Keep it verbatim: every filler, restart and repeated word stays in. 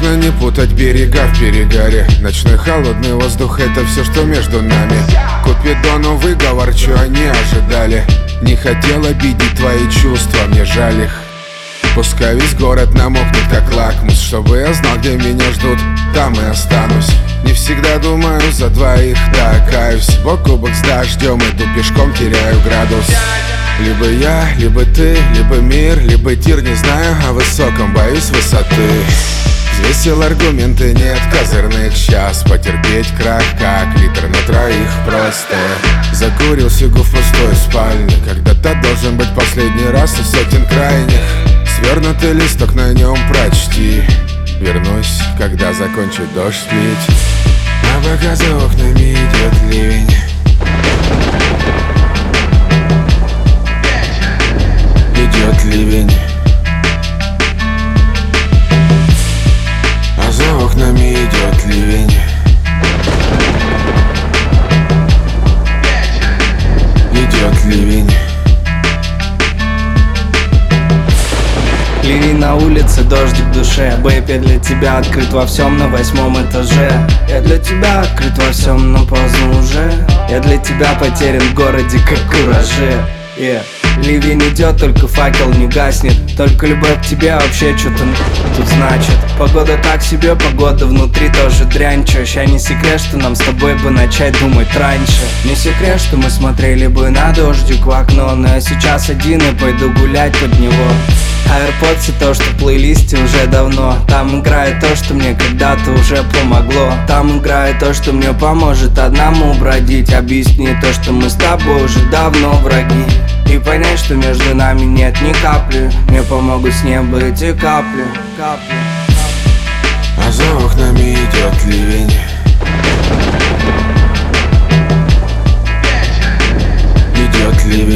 Важно не путать берега в перегаре. Ночной холодный воздух — это все, что между нами. Купидону выговор, чё они ожидали. Не хотел обидеть твои чувства, мне жаль их. Пускай весь город намокнет, как лакмус, чтобы я знал, где меня ждут, там и останусь. Не всегда думаю за двоих, да, каюсь. Бок о бок с дождем, иду пешком, теряю градус. Либо я, либо ты, либо мир, либо тир. Не знаю о высоком, боюсь высоты. Взвесил аргументы, нет козырных. Сейчас потерпеть крах, как литр на троих просто. Закурил сигу в пустой спальне. Когда-то должен быть последний раз из сотен крайних. Свернутый листок, на нем прочти. Вернусь, когда закончит дождь лить. А пока за окнами идет ливень. Идет ливень. А за окнами идет ливень. Идет ливень. Ливень на улице, дождик в душе. Бэйб, я для тебя открыт во всем на восьмом этаже. Я для тебя открыт во всем, но поздно уже. Я для тебя потерян в городе, как кураже. Yeah. Ливень идет, только факел не гаснет. Только любовь к тебе вообще что-то тут значит. Погода так себе, погода внутри тоже дрянь. Чё, ща не секрет, что нам с тобой бы начать думать раньше. Не секрет, что мы смотрели бы на дождик в окно. Но я сейчас один и пойду гулять под него. AirPods — то, что в плейлисте уже давно. Там играет то, что мне когда-то уже помогло. Там играет то, что мне поможет одному бродить. Объясни то, что мы с тобой уже давно враги. И понять, что между нами нет ни капли. Мне помогут с неба эти капли, капли. А за окнами идет ливень. Идет ливень.